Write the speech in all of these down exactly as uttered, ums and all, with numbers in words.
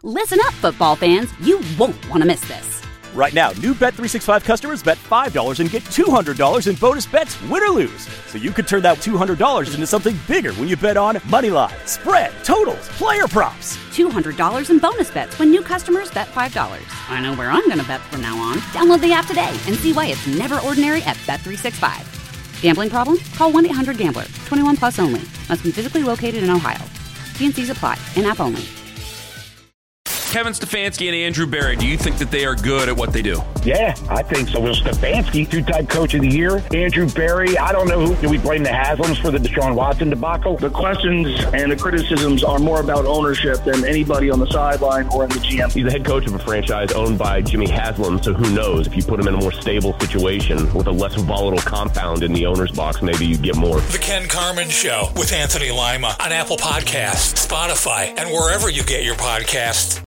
Listen up, football fans. You won't want to miss this. Right now, new Bet three sixty-five customers bet five dollars and get two hundred dollars in bonus bets, win or lose. So you could turn that two hundred dollars into something bigger when you bet on money line, spread, totals, player props. two hundred dollars in bonus bets when new customers bet five dollars. I know where I'm going to bet from now on. Download the app today and see why it's never ordinary at Bet three sixty-five. Gambling problem? Call one eight hundred gambler. twenty-one plus only. Must be physically located in Ohio. T and C's apply. In-app only. Kevin Stefanski and Andrew Berry, do you think that they are good at what they do? Yeah, I think so. Well, Stefanski, two-time coach of the year. Andrew Berry, I don't know who. Do we blame the Haslams for the Deshaun Watson debacle? The questions and the criticisms are more about ownership than anybody on the sideline or in the G M. He's the head coach of a franchise owned by Jimmy Haslam, so who knows? If you put him in a more stable situation with a less volatile compound in the owner's box, maybe you get more. The Ken Carman Show with Anthony Lima on Apple Podcasts, Spotify, and wherever you get your podcasts.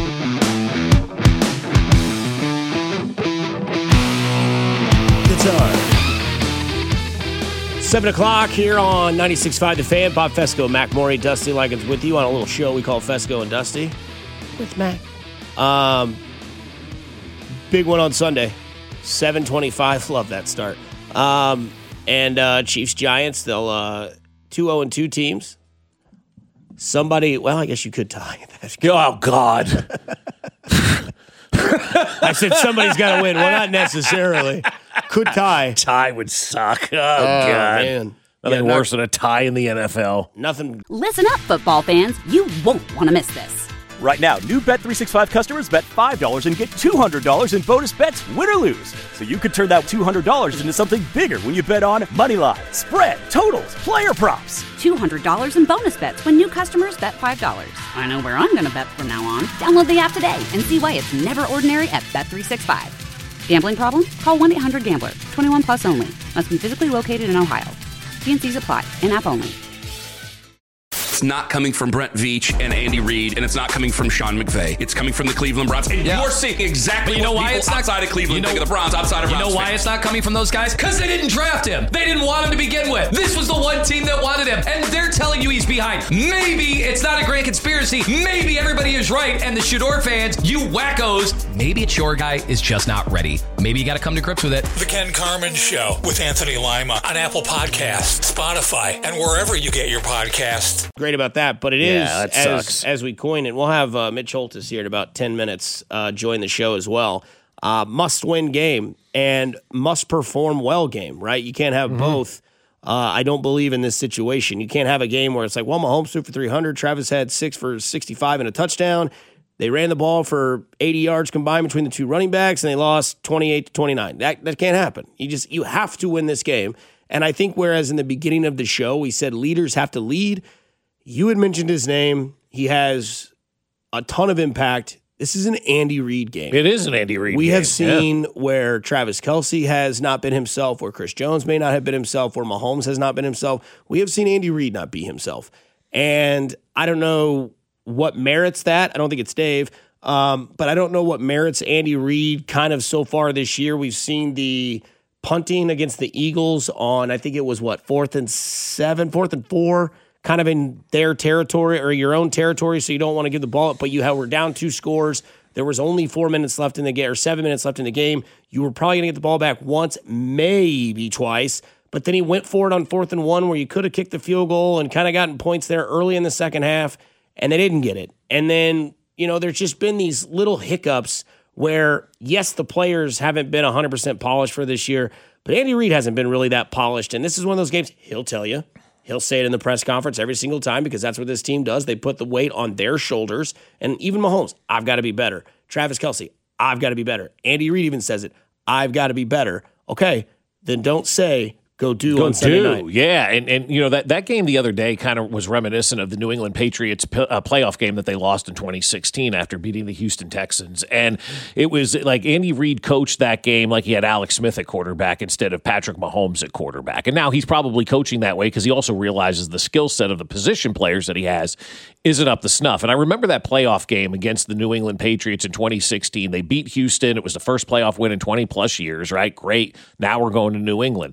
Seven o'clock here on ninety-six point five The Fan. Bob Fesco, Mac Morey, Dusty Likens with you on a little show we call Fesco and Dusty with Mac. Um, big one on Sunday, seven twenty-five. Love that start. Um, and uh, Chiefs Giants. They'll uh, two oh and two teams. Somebody. Well, I guess you could tie. Oh God. I said somebody's got to win. Well, not necessarily. Could tie. Tie would suck. Oh, oh God. Man. Nothing yeah, worse than a tie in the N F L. Nothing. Listen up, football fans. You won't want to miss this. Right now, new Bet three sixty-five customers bet five dollars and get two hundred dollars in bonus bets, win or lose. So you could turn that two hundred dollars into something bigger when you bet on money line, spread, totals, player props. two hundred dollars in bonus bets when new customers bet five dollars. I know where I'm going to bet from now on. Download the app today and see why it's never ordinary at Bet three sixty-five. Gambling problem? Call one eight hundred gambler. twenty-one plus only. Must be physically located in Ohio. T and C's apply. In-app only. It's not coming from Brent Veach and Andy Reid, and it's not coming from Sean McVay. It's coming from the Cleveland Browns. And yeah. you're seeing exactly but you know what why people it's not, outside of Cleveland you know, think of the Browns, outside of You Browns know why fans. it's not coming from those guys? Because they didn't draft him. They didn't want him to begin with. This was the one team that wanted him, and they're telling you he's behind. Maybe it's not a great conspiracy. Maybe everybody is right, and the Shador fans, you wackos, maybe it's your guy is just not ready. Maybe you got to come to grips with it. The Ken Carman Show with Anthony Lima on Apple Podcasts, Spotify, and wherever you get your podcasts. Great about that, but it is, yeah, that as, sucks. as we coin it, we'll have uh, Mitch Holtis here in about ten minutes uh, join the show as well. Uh, must-win game and must-perform well game, right? You can't have mm-hmm. both. Uh, I don't believe in this situation. You can't have a game where it's like, well, Mahomes threw for three hundred, Travis had six for sixty-five and a touchdown. They ran the ball for eighty yards combined between the two running backs, and they lost twenty-eight to twenty-nine. That that can't happen. You just you have to win this game. And I think whereas in the beginning of the show we said leaders have to lead, you had mentioned his name. He has a ton of impact. This is an Andy Reid game. It is an Andy Reid we game. We have seen yeah. where Travis Kelce has not been himself, where Chris Jones may not have been himself, where Mahomes has not been himself. We have seen Andy Reid not be himself. And I don't know what merits that. I don't think it's Dave. Um, but I don't know what merits Andy Reid kind of so far this year. We've seen the punting against the Eagles on, I think it was what, fourth and seven, fourth and four, kind of in their territory or your own territory, so you don't want to give the ball up, but you have, were down two scores. There was only four minutes left in the game, or seven minutes left in the game. You were probably going to get the ball back once, maybe twice, but then he went for it on fourth and one where you could have kicked the field goal and kind of gotten points there early in the second half, and they didn't get it. And then, you know, there's just been these little hiccups where, yes, the players haven't been one hundred percent polished for this year, but Andy Reid hasn't been really that polished, and this is one of those games, he'll tell you. He'll say it in the press conference every single time because that's what this team does. They put the weight on their shoulders. And even Mahomes, I've got to be better. Travis Kelce, I've got to be better. Andy Reid even says it, I've got to be better. Okay, then don't say go do go on Sunday do. night. Yeah, and, and you know, that, that game the other day kind of was reminiscent of the New England Patriots p- uh, playoff game that they lost in twenty sixteen after beating the Houston Texans. And it was like Andy Reid coached that game like he had Alex Smith at quarterback instead of Patrick Mahomes at quarterback. And now he's probably coaching that way because he also realizes the skill set of the position players that he has isn't up to snuff. And I remember that playoff game against the New England Patriots in twenty sixteen. They beat Houston. It was the first playoff win in twenty plus years, right? Great. Now we're going to New England. And it was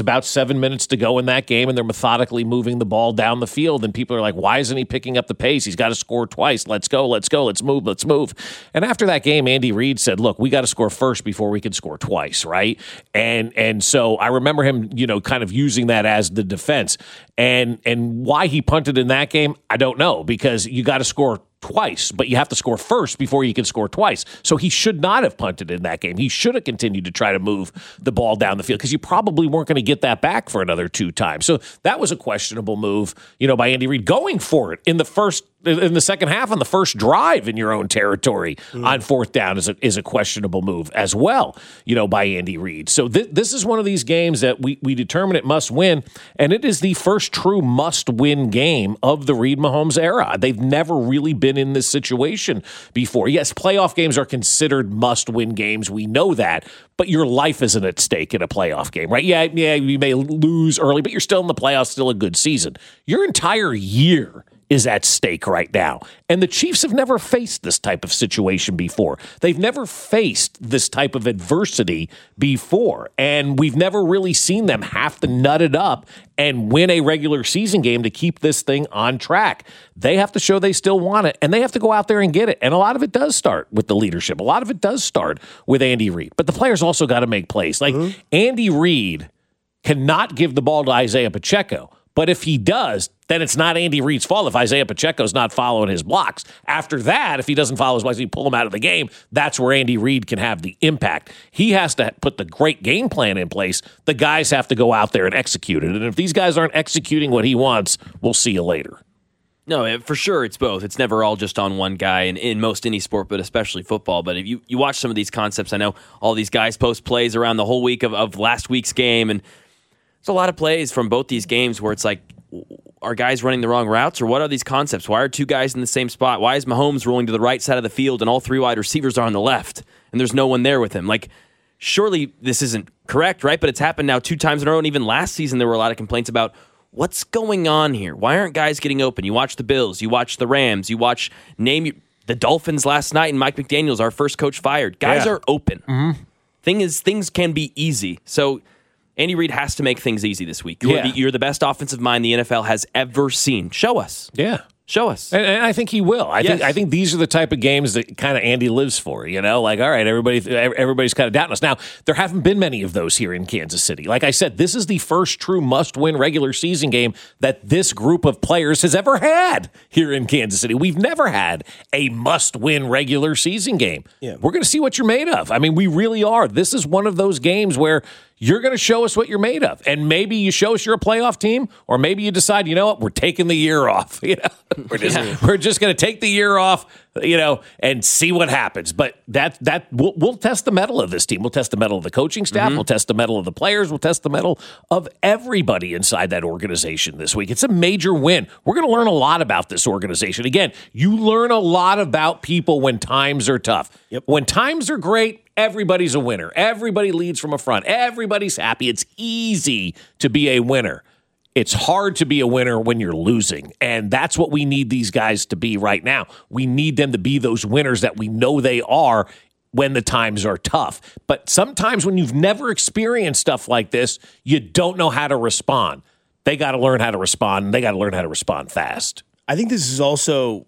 about seven minutes to go in that game, and they're methodically moving the ball down the field, and people are like, why isn't he picking up the pace? He's got to score twice. Let's go, let's go, let's move, let's move. And after that game, Andy Reid said, look, we got to score first before we can score twice, right? And and so I remember him, you know, kind of using that as the defense. And and why he punted in that game, I don't know, because you got to score twice, but you have to score first before you can score twice. So he should not have punted in that game. He should have continued to try to move the ball down the field because you probably weren't going to get that back for another two times. So that was a questionable move, you know, by Andy Reid going for it in the first in the second half on the first drive in your own territory mm. on fourth down is a, is a questionable move as well, you know, by Andy Reid. So th- this is one of these games that we, we determine it must win, and it is the first true must-win game of the Reid-Mahomes era. They've never really been in this situation before. Yes, playoff games are considered must-win games. We know that, but your life isn't at stake in a playoff game, right? Yeah, yeah, you may lose early, but you're still in the playoffs, still a good season. Your entire year is at stake right now. And the Chiefs have never faced this type of situation before. They've never faced this type of adversity before. And we've never really seen them have to nut it up and win a regular season game to keep this thing on track. They have to show they still want it, and they have to go out there and get it. And a lot of it does start with the leadership. A lot of it does start with Andy Reid. But the players also got to make plays. Like mm-hmm. Andy Reid cannot give the ball to Isaiah Pacheco. But if he does, then it's not Andy Reid's fault if Isaiah Pacheco's not following his blocks. After that, if he doesn't follow his blocks, you pull him out of the game. That's where Andy Reid can have the impact. He has to put the great game plan in place. The guys have to go out there and execute it. And if these guys aren't executing what he wants, we'll see you later. No, for sure it's both. It's never all just on one guy in, in most any sport, but especially football. But if you, you watch some of these concepts, I know all these guys post plays around the whole week of, of last week's game, and there's a lot of plays from both these games where it's like, are guys running the wrong routes, or what are these concepts? Why are two guys in the same spot? Why is Mahomes rolling to the right side of the field and all three wide receivers are on the left and there's no one there with him? Like, surely this isn't correct, right? But it's happened now two times in a row, and even last season there were a lot of complaints about what's going on here. Why aren't guys getting open? You watch the Bills, you watch the Rams, you watch name the Dolphins last night, and Mike McDaniels, our first coach, fired. Guys yeah. are open. Mm-hmm. Thing is, things can be easy. So Andy Reid has to make things easy this week. You're, yeah. the, you're the best offensive mind the N F L has ever seen. Show us. Yeah. Show us. And, and I think he will. I yes. think I think these are the type of games that kind of Andy lives for, you know? Like, all right, everybody, everybody's kind of doubting us. Now, there haven't been many of those here in Kansas City. Like I said, this is the first true must-win regular season game that this group of players has ever had here in Kansas City. We've never had a must-win regular season game. Yeah. We're going to see what you're made of. I mean, we really are. This is one of those games where you're going to show us what you're made of. And maybe you show us you're a playoff team, or maybe you decide, you know what, we're taking the year off. You know, we're just, yeah. we're just going to take the year off, you know, and see what happens. But that that we'll, we'll test the mettle of this team. We'll test the mettle of the coaching staff. Mm-hmm. We'll test the mettle of the players. We'll test the mettle of everybody inside that organization this week. It's a major win. We're going to learn a lot about this organization. Again, you learn a lot about people when times are tough. Yep. When times are great, everybody's a winner. Everybody leads from a front. Everybody's happy. It's easy to be a winner. It's hard to be a winner when you're losing. And that's what we need these guys to be right now. We need them to be those winners that we know they are when the times are tough. But sometimes when you've never experienced stuff like this, you don't know how to respond. They got to learn how to respond, and they got to learn how to respond fast. I think this is also,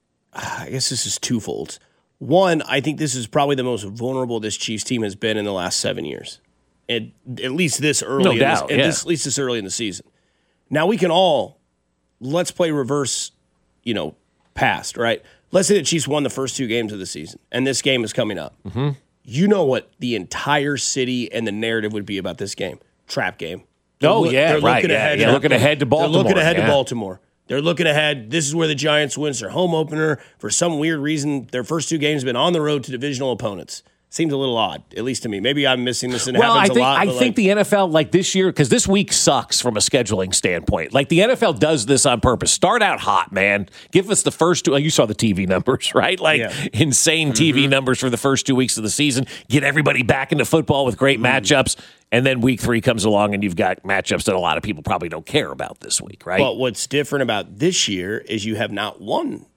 I guess this is twofold. One, I think this is probably the most vulnerable this Chiefs team has been in the last seven years. At, at least this early, no in doubt, this, yeah. at, this, at least this early in the season. Now we can all, let's play reverse, you know, past, right? Let's say the Chiefs won the first two games of the season, and this game is coming up. Mm-hmm. You know what the entire city and the narrative would be about this game. Trap game. They're oh, look, yeah, they're right. Looking yeah, ahead yeah. to, looking ahead to Baltimore. They're looking ahead yeah. to Baltimore. They're looking ahead. This is where the Giants wins their home opener. For some weird reason, their first two games have been on the road to divisional opponents. Seems a little odd, at least to me. Maybe I'm missing this and it well, happens I think, a lot. I think like, the N F L, like this year, because this week sucks from a scheduling standpoint. Like the N F L does this on purpose. Start out hot, man. Give us the first two. You saw the T V numbers, right? Like yeah. insane mm-hmm. T V numbers for the first two weeks of the season. Get everybody back into football with great mm-hmm. matchups. And then week three comes along and you've got matchups that a lot of people probably don't care about this week, right? But what's different about this year is you have not won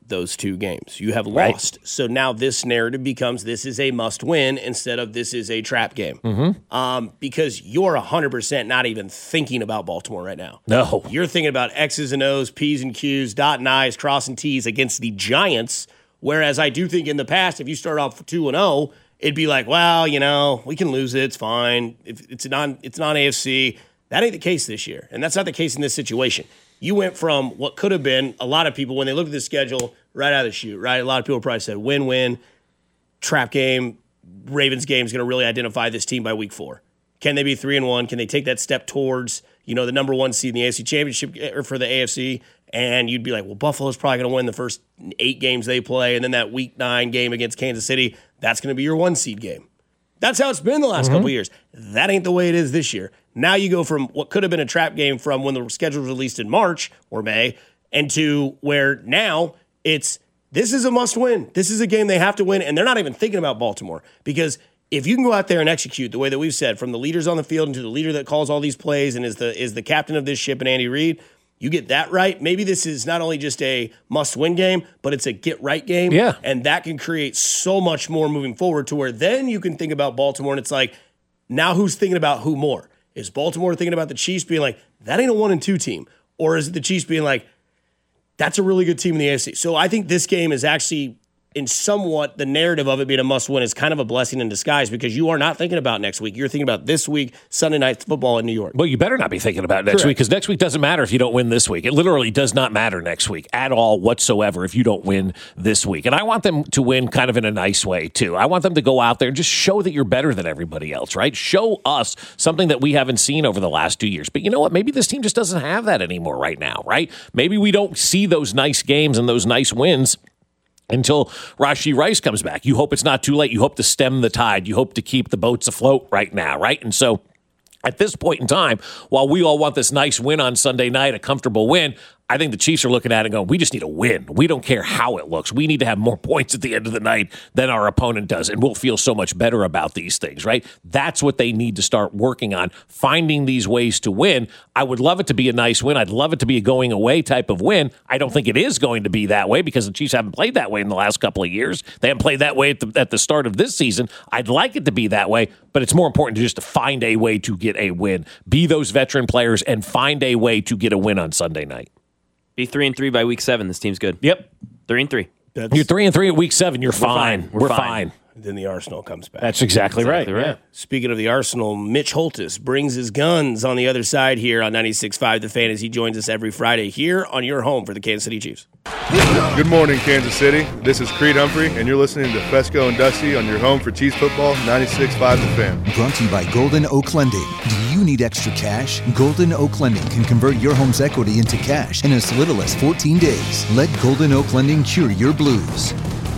those two games. You have Right. lost. So now this narrative becomes this is a must win instead of this is a trap game. Mm-hmm. Um, because you're one hundred percent not even thinking about Baltimore right now. No. You're thinking about X's and O's, P's and Q's, dotting I's, crossing T's against the Giants. Whereas I do think in the past, if you start off two and oh, it'd be like, well, you know, we can lose it. It's fine. If it's non, it's non-A F C. That ain't the case this year. And that's not the case in this situation. You went from what could have been a lot of people, when they look at the schedule right out of the chute, right? A lot of people probably said win-win, trap game, Ravens game is going to really identify this team by week four. Can they be three and one? Can they take that step towards, you know, the number one seed in the A F C Championship or for the A F C? And you'd be like, well, Buffalo's probably going to win the first eight games they play, and then that week nine game against Kansas City, that's going to be your one seed game. That's how it's been the last mm-hmm. couple of years. That ain't the way it is this year. Now you go from what could have been a trap game from when the schedule was released in March or May, and to where now it's this is a must win. This is a game they have to win, and they're not even thinking about Baltimore. Because if you can go out there and execute the way that we've said, from the leaders on the field and to the leader that calls all these plays and is the is the captain of this ship and Andy Reid, you get that right. Maybe this is not only just a must-win game, but it's a get-right game. Yeah. And that can create so much more moving forward to where then you can think about Baltimore, and it's like, now who's thinking about who more? Is Baltimore thinking about the Chiefs being like, that ain't a one and two team? Or is it the Chiefs being like, that's a really good team in the A F C? So I think this game is actually, in somewhat, the narrative of it being a must-win is kind of a blessing in disguise, because you are not thinking about next week. You're thinking about this week, Sunday Night Football in New York. Well, you better not be thinking about next Correct. week, because next week doesn't matter if you don't win this week. It literally does not matter next week at all whatsoever if you don't win this week. And I want them to win kind of in a nice way, too. I want them to go out there and just show that you're better than everybody else, right? Show us something that we haven't seen over the last two years. But you know what? Maybe this team just doesn't have that anymore right now, right? Maybe we don't see those nice games and those nice wins until Rashee Rice comes back. You hope it's not too late. You hope to stem the tide. You hope to keep the boats afloat right now, right? And so at this point in time, while we all want this nice win on Sunday night, a comfortable win, I think the Chiefs are looking at it and going, we just need a win. We don't care how it looks. We need to have more points at the end of the night than our opponent does, and we'll feel so much better about these things, right? That's what they need to start working on, finding these ways to win. I would love it to be a nice win. I'd love it to be a going away type of win. I don't think it is going to be that way, because the Chiefs haven't played that way in the last couple of years. They haven't played that way at the, at the start of this season. I'd like it to be that way, but it's more important to just to find a way to get a win. Be those veteran players and find a way to get a win on Sunday night. Be three and three by week seven. This team's good. Yep, three and three. That's, you're three and three at week seven. You're we're fine. fine. We're, we're fine. fine. Then the Arsenal comes back. That's exactly, exactly right. right. Yeah. Speaking of the Arsenal, Mitch Holtis brings his guns on the other side here on ninety-six point five The Fan, as he joins us every Friday here on your home for the Kansas City Chiefs. Good morning, Kansas City. This is Creed Humphrey, and you're listening to Fesco and Dusty on your home for Chiefs football, ninety-six point five The Fan. Brought to you by Golden Oak Lending. Do you need extra cash? Golden Oak Lending can convert your home's equity into cash in as little as fourteen days. Let Golden Oak Lending cure your blues.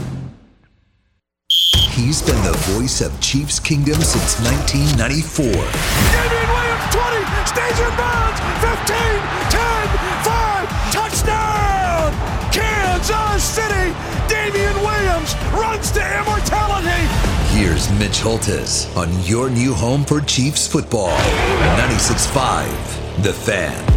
He's been the voice of Chiefs Kingdom since nineteen ninety-four. Damian Williams, twenty, stays in bounds, fifteen, ten, five, touchdown! Kansas City, Damian Williams runs to immortality. Here's Mitch Holtis on your new home for Chiefs football, ninety-six point five The Fan.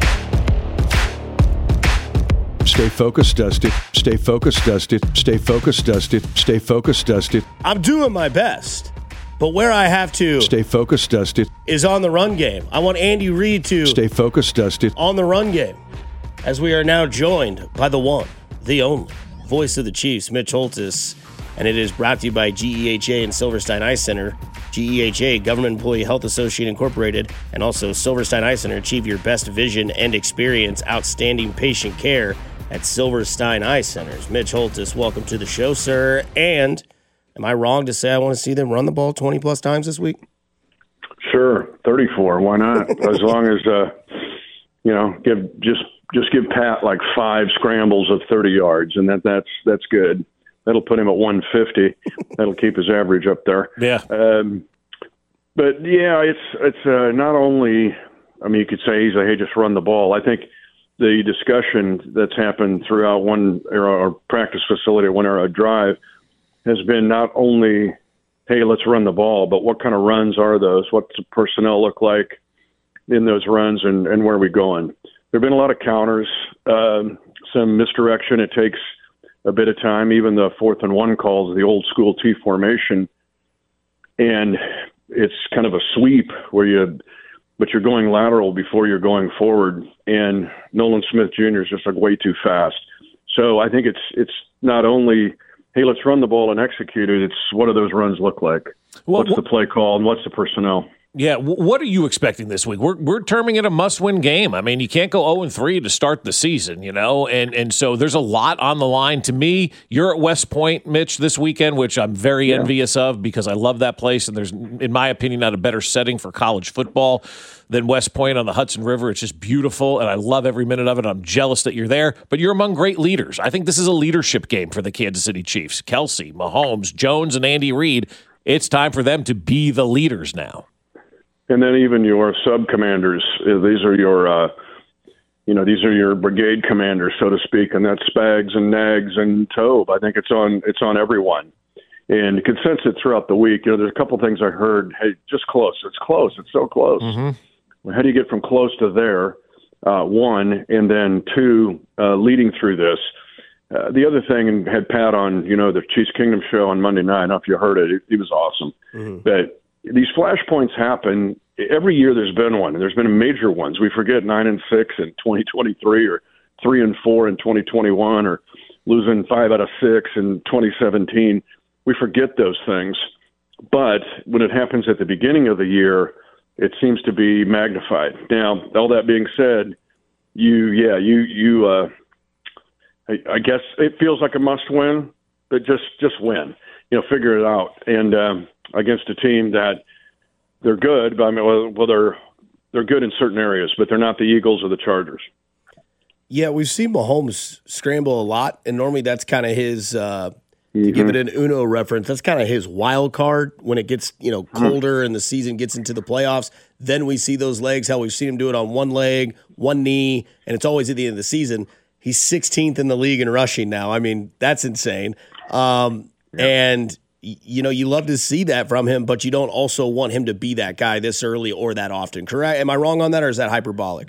Stay focused, Dusty. Stay focused, Dusty. Stay focused, Dusty. Stay focused, Dusty. I'm doing my best, but where I have to stay focused, Dusty, is on the run game. I want Andy Reid to stay focused, Dusty, on the run game, as we are now joined by the one, the only voice of the Chiefs, Mitch Holtis, and it is brought to you by G E H A and Silverstein Eye Center. G E H A, Government Employee Health Association Incorporated, and also Silverstein Eye Center. Achieve your best vision and experience outstanding patient care at Silverstein Eye Centers. Mitch Holtis, welcome to the show, sir. And am I wrong to say I want to see them run the ball twenty plus times this week? Sure, thirty-four. Why not? As long as uh, you know, give just just give Pat like five scrambles of thirty yards, and that that's that's good. That'll put him at one fifty. That'll keep his average up there. Yeah. Um, but yeah, it's it's uh, not only. I mean, you could say easily, hey, just run the ball. I think the discussion that's happened throughout one era or practice facility, one era drive, has been not only, hey, let's run the ball, but what kind of runs are those? What's the personnel look like in those runs, and, and where are we going? There have been a lot of counters, um, some misdirection. It takes a bit of time, even the fourth and one calls, the old school T formation. And it's kind of a sweep where you, but you're going lateral before you're going forward. And Nolan Smith Junior is just like way too fast. So I think it's it's not only, hey, let's run the ball and execute it. It's what do those runs look like? Well, what's the play call and what's the personnel? Yeah, what are you expecting this week? We're we're terming it a must-win game. I mean, you can't go oh and three to start the season, you know, and and so there's a lot on the line. To me, you're at West Point, Mitch, this weekend, which I'm very yeah. envious of because I love that place, and there's, in my opinion, not a better setting for college football than West Point on the Hudson River. It's just beautiful, and I love every minute of it. I'm jealous that you're there, but you're among great leaders. I think this is a leadership game for the Kansas City Chiefs. Kelsey, Mahomes, Jones, and Andy Reid, it's time for them to be the leaders now. And then even your sub-commanders, these are your, uh, you know, these are your brigade commanders, so to speak, and that's Spags and Nags and Tobe. I think it's on it's on everyone. And you can sense it throughout the week. You know, there's a couple things I heard, hey, just close. It's close. It's so close. Mm-hmm. Well, how do you get from close to there, uh, one, and then two, uh, leading through this? Uh, the other thing, and had Pat on, you know, the Chiefs Kingdom show on Monday night. I don't know if you heard it. It, it was awesome. Mm-hmm. But these flashpoints happen every year. There's been one, and there's been major ones. We forget nine and six in twenty twenty-three, or three and four in twenty twenty-one, or losing five out of six in twenty seventeen. We forget those things, but when it happens at the beginning of the year, it seems to be magnified. Now, all that being said, you, yeah, you, you. Uh, I, I guess it feels like a must-win, but just, just win. You know, figure it out, and. Um, against a team that they're good, but I mean, well, well, they're they're good in certain areas, but they're not the Eagles or the Chargers. Yeah, we've seen Mahomes scramble a lot, and normally that's kind of his. Uh, mm-hmm. To give it an Uno reference, that's kind of his wild card when it gets you know colder mm-hmm. and the season gets into the playoffs. Then we see those legs. How we've seen him do it on one leg, one knee, and it's always at the end of the season. He's sixteenth in the league in rushing now. I mean, that's insane. Um, yeah. And you know, you love to see that from him, but you don't also want him to be that guy this early or that often, correct? Am I wrong on that, or is that hyperbolic?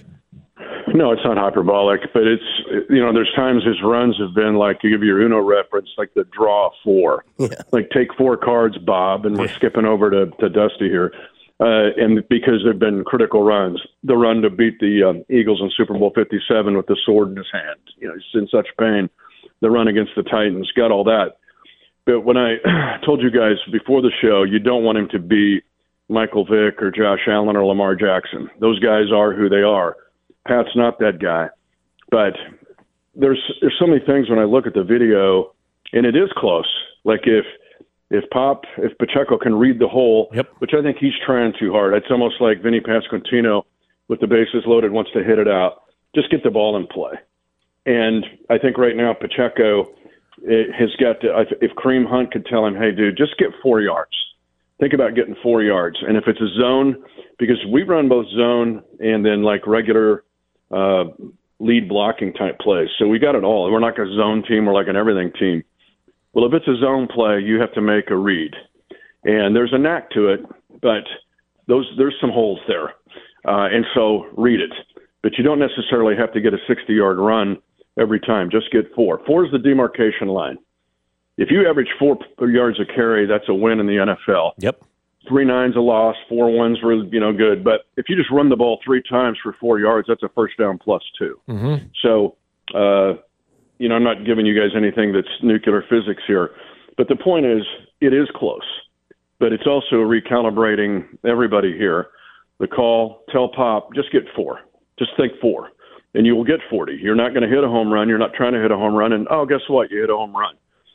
No, it's not hyperbolic, but it's, you know, there's times his runs have been like, to give you your Uno reference, like the draw four. Yeah. Like, take four cards, Bob, and we're skipping over to, to Dusty here. Uh, and because they've been critical runs, the run to beat the um, Eagles in Super Bowl fifty-seven with the sword in his hand. You know, he's in such pain. The run against the Titans, got all that. But when I told you guys before the show, you don't want him to be Michael Vick or Josh Allen or Lamar Jackson. Those guys are who they are. Pat's not that guy. But there's there's so many things when I look at the video, and it is close. Like if if Pop, if Pacheco can read the hole, yep. which I think he's trying too hard. It's almost like Vinny Pasquantino with the bases loaded wants to hit it out. Just get the ball in play. And I think right now Pacheco – it has got to, if Kareem Hunt could tell him, hey, dude, just get four yards. Think about getting four yards. And if it's a zone, because we run both zone and then like regular uh, lead blocking type plays. So we got it all. We're not a zone team. We're like an everything team. Well, if it's a zone play, you have to make a read. And there's a knack to it, but those there's some holes there. Uh, and so read it. But you don't necessarily have to get a sixty-yard run every time. Just get four. Four is the demarcation line. If you average four yards a carry, that's a win in the N F L. Yep. Three nines a loss, four ones were you know good. But if you just run the ball three times for four yards, that's a first down plus two. Mm-hmm. So, uh, you know, I'm not giving you guys anything that's nuclear physics here. But the point is, it is close. But it's also recalibrating everybody here. The call, tell Pop, just get four. Just think four. And you will get forty. You're not going to hit a home run. You're not trying to hit a home run. And, oh, guess what? You hit a home run.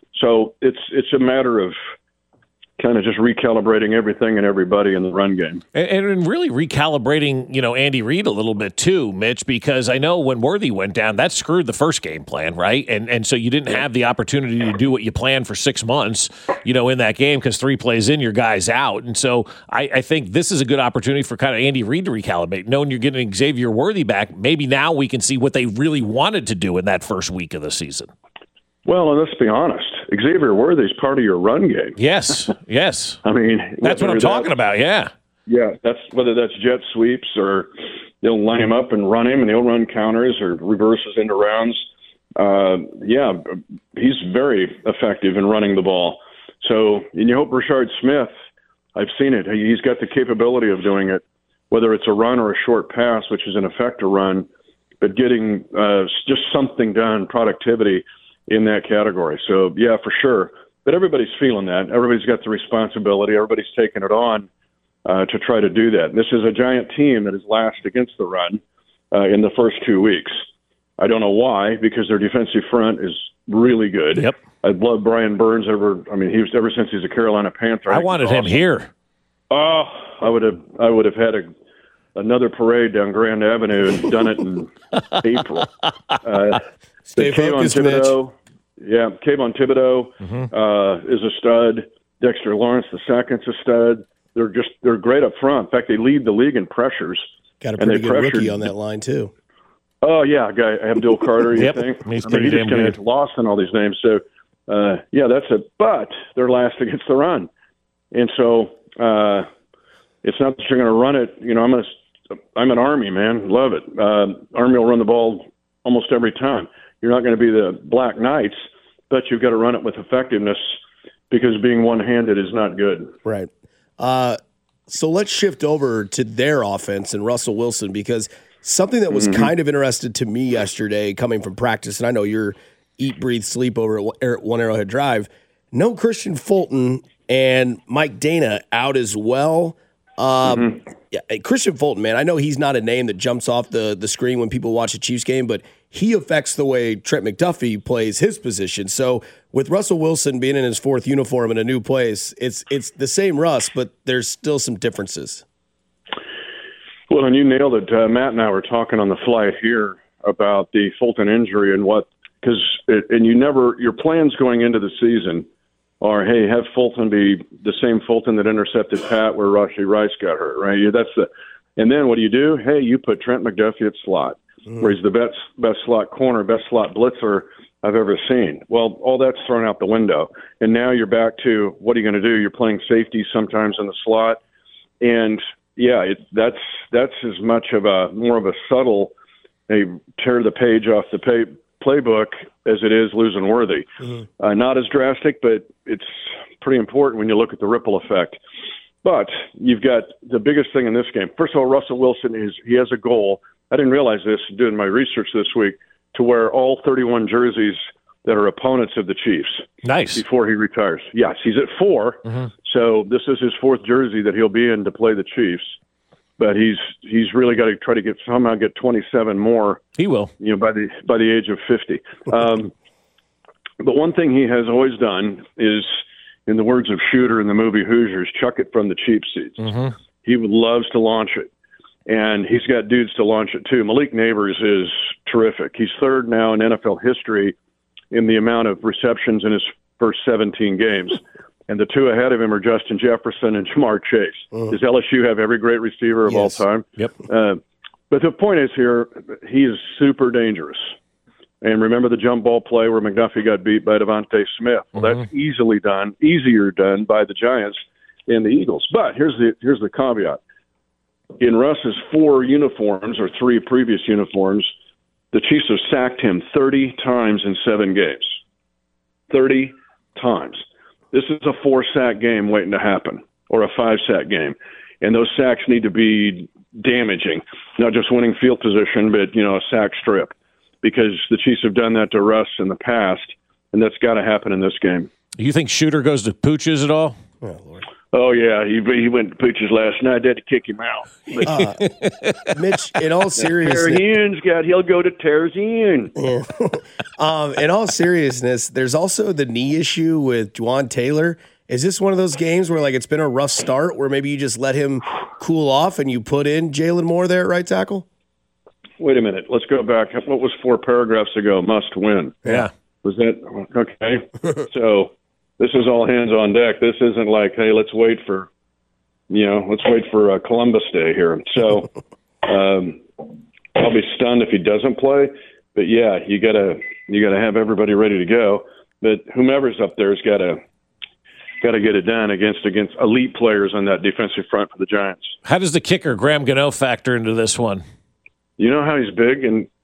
So it's it's a matter of kind of just recalibrating everything and everybody in the run game. And, and really recalibrating, you know, Andy Reid a little bit too, Mitch, because I know when Worthy went down, that screwed the first game plan, right? And and so you didn't have the opportunity to do what you planned for six months, you know, in that game because three plays in, your guy's out. And so I, I think this is a good opportunity for kind of Andy Reid to recalibrate. Knowing you're getting Xavier Worthy back, maybe now we can see what they really wanted to do in that first week of the season. Well, and let's be honest. Xavier Worthy is part of your run game. Yes, yes. I mean, that's what I'm talking that, about. Yeah, yeah. That's whether that's jet sweeps or they'll line him up and run him, and he'll run counters or reverses into rounds. uh, yeah, he's very effective in running the ball. So, and you hope Rashard Smith, I've seen it. He's got the capability of doing it, whether it's a run or a short pass, which is in effect a run, but getting uh, just something done, productivity in that category. So, yeah, for sure. But everybody's feeling that. Everybody's got the responsibility. Everybody's taking it on uh, to try to do that. And this is a Giant team that is last against the run uh, in the first two weeks. I don't know why, because their defensive front is really good. Yep. I love Brian Burns. Ever, I mean, he was ever since he's a Carolina Panther. I wanted him here. Oh, I would have. I would have had a another parade down Grand Avenue and done it in April. Uh, Stay focused, Mitch. Yeah, Kayvon Thibodeau Mm-hmm. uh, is a stud. Dexter Lawrence the second's a stud. They're just they're great up front. In fact, they lead the league in pressures. Got a and pretty they good pressured, rookie on that line too. Oh yeah, guy Abdul Carter. You Yep, think? he's I pretty mean, he damn just kind of good. gets lost in all these names. So uh, yeah, that's it. But they're last against the run, and so uh, it's not that you're going to run it. You know, I'm going to. I'm an Army man. Love it. Uh, Army will run the ball almost every time. You're not going to be the Black Knights, but you've got to run it with effectiveness because being one-handed is not good. Right. Uh, so let's shift over to their offense and Russell Wilson, because something that was Mhm. kind of interesting to me yesterday coming from practice, and I know you're eat, breathe, sleep over at Air- One Arrowhead Drive, no Christian Fulton and Mike Dana out as well. Um, yeah, Christian Fulton, man, I know he's not a name that jumps off the, the screen when people watch a Chiefs game, but he affects the way Trent McDuffie plays his position. So with Russell Wilson being in his fourth uniform in a new place, it's it's the same Russ, but there's still some differences. Well, and you nailed it. Uh, Matt and I were talking on the flight here about the Fulton injury and what, because, and you never, your plans going into the season are, hey, have Fulton be the same Fulton that intercepted Pat where Rashee Rice got hurt, right? Yeah, that's the, and then what do you do? Hey, you put Trent McDuffie at slot, mm. where he's the best, best slot corner, best slot blitzer I've ever seen. Well, all that's thrown out the window. And now you're back to, what are you going to do? You're playing safety sometimes in the slot. And yeah, it, that's, that's as much of a, more of a subtle, they tear the page off the pay, playbook as it is losing Worthy. Mm-hmm. Uh, not as drastic, but it's pretty important when you look at the ripple effect. But you've got the biggest thing in this game. First of all, Russell Wilson, is he has a goal. I didn't realize this doing my research this week, to wear all thirty-one jerseys that are opponents of the Chiefs. Nice. Before he retires. Yes, he's at four. Mm-hmm. So this is his fourth jersey that he'll be in to play the Chiefs. But he's he's really got to try to get somehow get twenty-seven more. He will, you know, by the by the age of fifty. Um, but one thing he has always done is, in the words of Shooter in the movie Hoosiers, chuck it from the cheap seats. Mm-hmm. He would loves to launch it, and he's got dudes to launch it too. Malik Neighbors is terrific. He's third now in N F L history in the amount of receptions in his first seventeen games. And the two ahead of him are Justin Jefferson and Jamar Chase. Mm. Does L S U have every great receiver of yes. all time? Yep. Uh, but the point is here, he is super dangerous. And remember the jump ball play where McDuffie got beat by Devontae Smith? Well, Mm-hmm. that's easily done, easier done by the Giants and the Eagles. But here's the here's the caveat. In Russ's four uniforms, or three previous uniforms, the Chiefs have sacked him thirty times in seven games. thirty times. This is a four-sack game waiting to happen, or a five-sack game. And those sacks need to be damaging, not just winning field position, but, you know, a sack strip, because the Chiefs have done that to Russ in the past, and that's got to happen in this game. You think Shooter goes to Pooch's at all? Oh, Lord. Oh, yeah, he he went to Pooch's last night. They had to kick him out. But, Uh, Mitch, in all seriousness, Ian's got, he'll go to Tarzan. Yeah. um, in all seriousness, there's also the knee issue with Juwan Taylor. Is this one of those games where, like, it's been a rough start, where maybe you just let him cool off and you put in Jalen Moore there at right tackle? Wait a minute. Let's go back. What was four paragraphs ago? Must win. Yeah. Was that okay? So this is all hands on deck. This isn't like, hey, let's wait for, you know, let's wait for uh, Columbus Day here. So um, I'll be stunned if he doesn't play. But yeah, you gotta you gotta have everybody ready to go. But whomever's up there's got to got to get it done against against elite players on that defensive front for the Giants. How does the kicker Graham Gano factor into this one? You know how he's big, and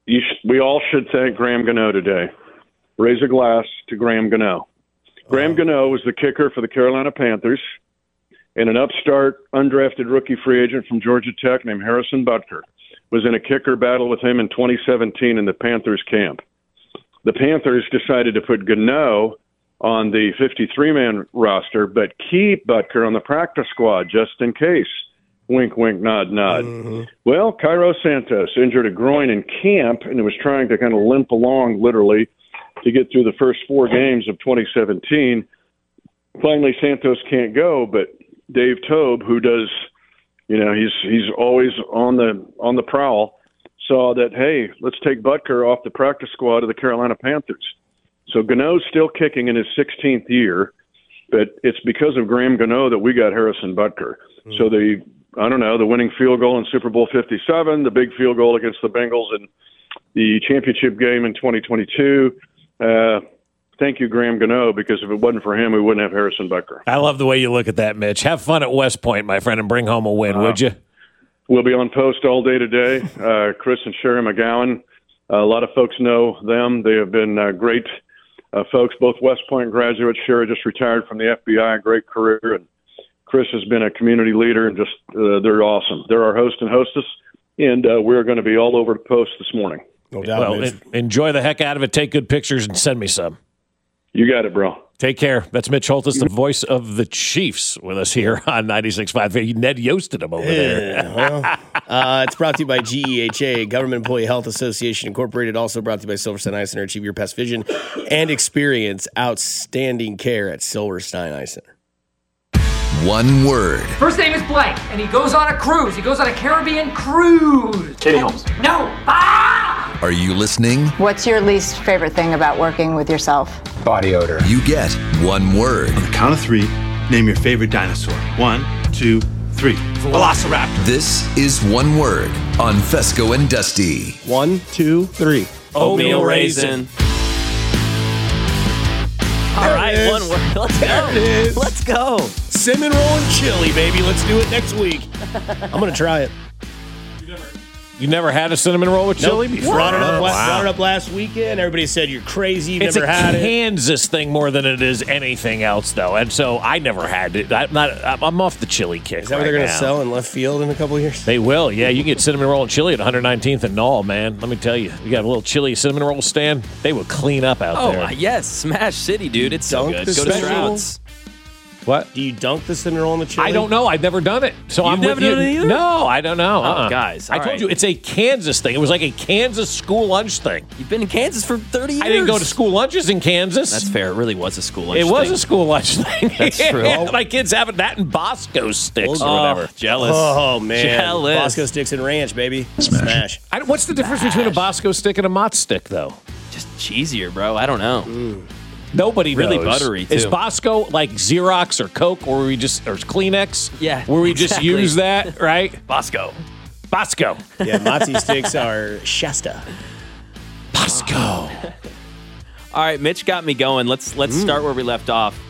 you sh- we all should thank Graham Gano today. Raise a glass to Graham Gano. Graham Gano was the kicker for the Carolina Panthers, and an upstart, undrafted rookie free agent from Georgia Tech named Harrison Butker was in a kicker battle with him in twenty seventeen in the Panthers camp. The Panthers decided to put Gano on the fifty-three man roster, but keep Butker on the practice squad just in case. Wink, wink, nod, nod. Mm-hmm. Well, Cairo Santos injured a groin in camp and was trying to kind of limp along, literally, to get through the first four games of twenty seventeen. Finally, Santos can't go, but Dave Tobe, who does, you know, he's he's always on the on the prowl, saw that, hey, let's take Butker off the practice squad of the Carolina Panthers. So Gano's still kicking in his sixteenth year, but it's because of Graham Gano that we got Harrison Butker. Mm-hmm. So the, I don't know, the winning field goal in Super Bowl fifty-seven, the big field goal against the Bengals in the championship game in twenty twenty-two. Uh, thank you, Graham Gano, because if it wasn't for him, we wouldn't have Harrison Butker. I love the way you look at that, Mitch. Have fun at West Point, my friend, and bring home a win, uh, would you? We'll be on post all day today. Uh, Chris and Sherry McGowan, uh, a lot of folks know them. They have been uh, great uh, folks, both West Point graduates. Sherry just retired from the F B I, great career, and Chris has been a community leader, and just uh, they're awesome. They're our host and hostess, and uh, we're going to be all over the post this morning. No doubt. Well, en- enjoy the heck out of it. Take good pictures and send me some. You got it, bro. Take care. That's Mitch Holthus, the voice of the Chiefs, with us here on ninety-six point five. Ned Yoasted him over there. Yeah, well, uh, it's brought to you by G E H A, Government Employee Health Association Incorporated. Also brought to you by Silverstein Eye Center. Achieve your pest vision and experience outstanding care at Silverstein Eye Center. One word. First name is Blake, and he goes on a cruise. He goes on a Caribbean cruise. Katie Holmes. No. Ah! Are you listening? What's your least favorite thing about working with yourself? Body odor. You get one word. On the count of three, name your favorite dinosaur. One, two, three. Velociraptor. This is One Word on Fesco and Dusty. One, two, three. Oatmeal raisin. All right, one word. Let's there go. It is. Let's go. Cinnamon roll and chili, baby. Let's do it next week. I'm going to try it. You never had a cinnamon roll with chili nope. before? Brought it, up, wow. brought it up last weekend. Everybody said you're crazy. You've it's never a had it. Kansas thing more than it is anything else, though. And so I never had it. I'm not. I'm off the chili kick. Is that right what they're going to now. sell in left field in a couple of years? They will. Yeah, you can get cinnamon roll and chili at one nineteenth and Knoll, man. Let me tell you, you got a little chili cinnamon roll stand. They will clean up out oh, there. Oh yes, Smash City, dude. It's so good. Go to Stroud's. What? Do you dunk the cinnamon roll in the chili? I don't know. I've never done it. So You've I'm never with you. done it either? No, I don't know. Oh, uh-uh. guys, I all told right. you it's a Kansas thing. It was like a Kansas school lunch thing. You've been in Kansas for thirty years. I didn't go to school lunches in Kansas. That's fair. It really was a school lunch It thing. was a school lunch thing. That's true. My kids having that and Bosco sticks Oh, or whatever. jealous. Oh, man. Jealous. Bosco sticks and ranch, baby. Smash. I, what's the difference between a Bosco stick and a Mott stick, though? Just cheesier, bro. I don't know. Mm. Nobody Really knows. buttery, too. Is Bosco like Xerox or Coke, or we just or Kleenex? Yeah, where we just exactly. use that, right? Bosco. Bosco. Yeah, Mozzie sticks are Shasta. Bosco. All right, Mitch got me going. Let's let's Mm. start where we left off.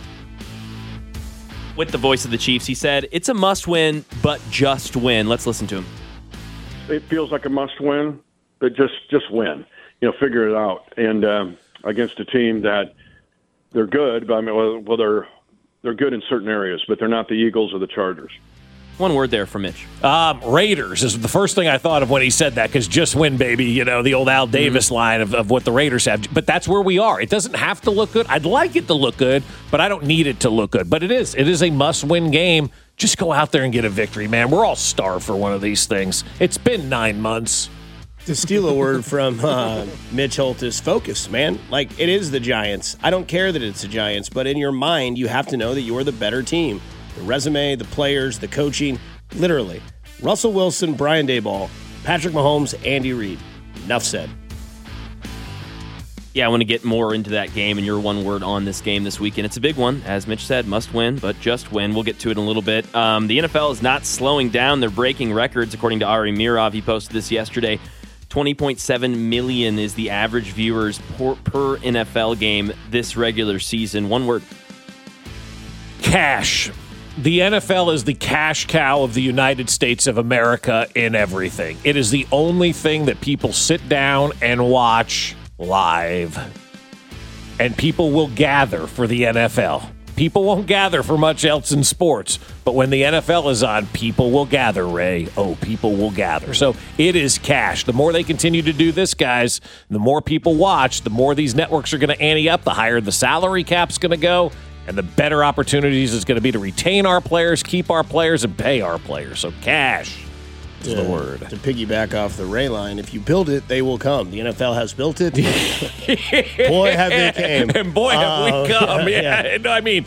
With the voice of the Chiefs, he said, "It's a must-win, but just win." Let's listen to him. It feels like a must-win, but just just win. You know, figure it out. And um, against a team that they're good, but I mean, well, well, they're they're good in certain areas, but they're not the Eagles or the Chargers. One word there from Mitch. Um, Raiders is the first thing I thought of when he said that, because just win, baby, you know, the old Al Davis mm-hmm. line of, of what the Raiders have. But that's where we are. It doesn't have to look good. I'd like it to look good, but I don't need it to look good. But it is. It is a must-win game. Just go out there and get a victory, man. We're all starved for one of these things. It's been nine months. To steal a word from uh, Mitch Holthus, focus, man. Like, it is the Giants. I don't care that it's the Giants, but in your mind, you have to know that you're the better team. The resume, the players, the coaching, literally. Russell Wilson, Brian Daboll, Patrick Mahomes, Andy Reid. Enough said. Yeah, I want to get more into that game and your one word on this game this weekend. It's a big one, as Mitch said, must win, but just win. We'll get to it in a little bit. Um, the N F L is not slowing down. They're breaking records, according to Ari Mirov. He posted this yesterday. twenty point seven million is the average viewers per, per N F L game this regular season. One word. Cash. The N F L is the cash cow of the United States of America in everything. It is the only thing that people sit down and watch live. And people will gather for the N F L. People won't gather for much else in sports. But when the N F L is on, people will gather, Ray. Oh, people will gather. So it is cash. The more they continue to do this, guys, the more people watch, the more these networks are going to ante up, the higher the salary cap's going to go, and the better opportunities it's going to be to retain our players, keep our players, and pay our players. So cash is the word. To piggyback off the Ray line, if you build it, they will come. The N F L has built it. Boy, have they came. And boy, have Uh, we come. yeah, Yeah. No, I mean,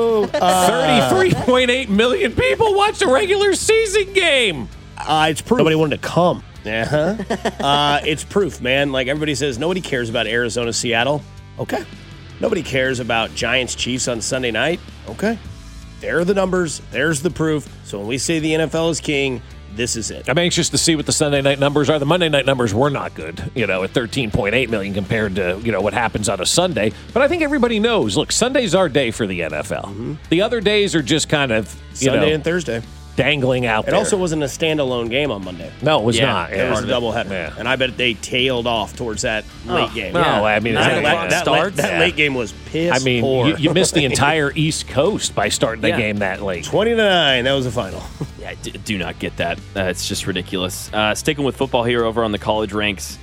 Uh, thirty-three point eight million people watched a regular season game. Uh, it's proof. Nobody wanted to come. Uh-huh. uh, it's proof, man. Like everybody says, nobody cares about Arizona, Seattle. Okay. Nobody cares about Giants, Chiefs on Sunday night. Okay. There are the numbers. There's the proof. So when we say the N F L is king, this is it. I'm anxious to see what the Sunday night numbers are. The Monday night numbers were not good, you know, at thirteen point eight million compared to, you know, what happens on a Sunday. But I think everybody knows, look, Sunday's our day for the N F L. Mm-hmm. The other days are just kind of, you Sunday know, and Thursday. Dangling out It there. also wasn't a standalone game on Monday. No, it was Yeah, not. It Yeah. was a doubleheader. Yeah. And I bet they tailed off towards that late game. No, I mean, that, it's- that, that, starts, late, that yeah. late game was piss I mean, poor. you, you missed the entire East Coast by starting the Yeah. game that late. twenty to nine, that was the final. Yeah, I d- do not get that. Uh, it's just ridiculous. Uh, sticking with football here over on the college ranks,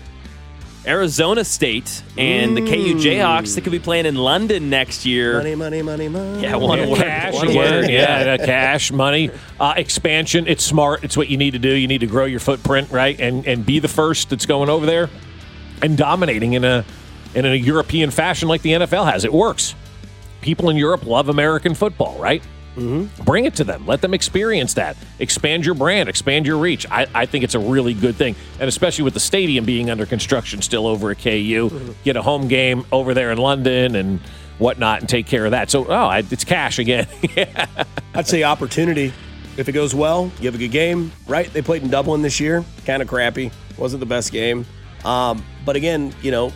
Arizona State and the K U Jayhawks that could be playing in London next year. Money, money, money, money. Yeah, one Yeah, word. cash, One yeah, word. yeah, yeah, cash, money, uh, expansion. It's smart. It's what you need to do. You need to grow your footprint, right, and and be the first that's going over there and dominating in a in a European fashion like the N F L has. It works. People in Europe love American football, right? Mm-hmm. Bring it to them. Let them experience that. Expand your brand. Expand your reach. I, I think it's a really good thing. And especially with the stadium being under construction still over at K U, mm-hmm. get a home game over there in London and whatnot and take care of that. So, oh, it's cash again. Yeah. I'd say opportunity. If it goes well, you have a good game, right? They played in Dublin this year. Kind of crappy. Wasn't the best game. Um, but again, you know,